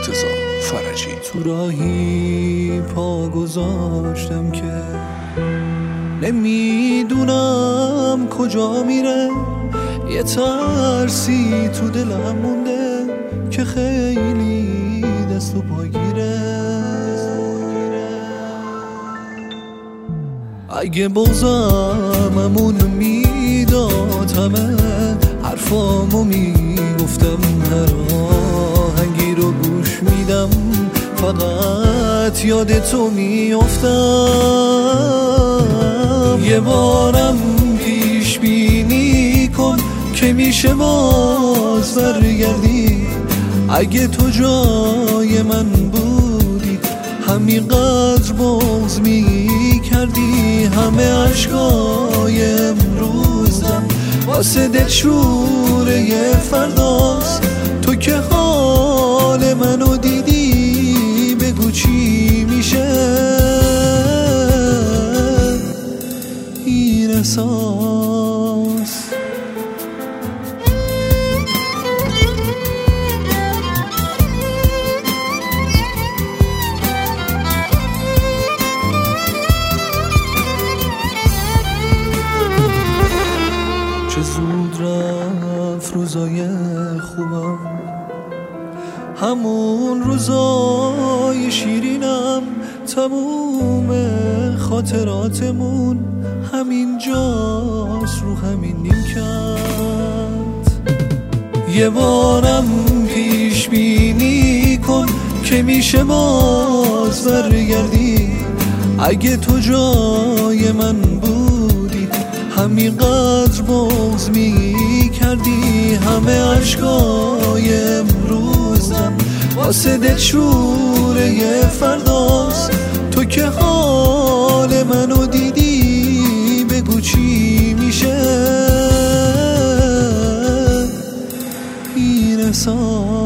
مرتضی فرجی. تو راهی پا گذاشتم که نمیدونم کجا میره، یه ترسی تو دلم مونده که خیلی دست و پاگیره. اگه بازم امون میداد همه حرفامو میگفتم، هر آهنگی رو گوش میدم فقط یاد تو میافتم. یه بارم پیش بینی کن که میشه باز برگردی، اگه تو جای من بودی همینقدر باز میکردی. همه عشقای امروزم واسه دلشوره فرداست، تو که حال منو دیدی بگو چی میشه این احساس. چه زود رفت روزای خوبم، همون روزای شیرینم، تموم خاطراتمون همین جاست رو همین نیمکت. یه بارم پیش بینی کن که میشه باز برگردی، اگه تو جای من بودی همینقدر باز میکردی. همه عشقای امروزم واسه دلشوره فرداست، تو که حال منو دیدی بگو چی میشه این احساس.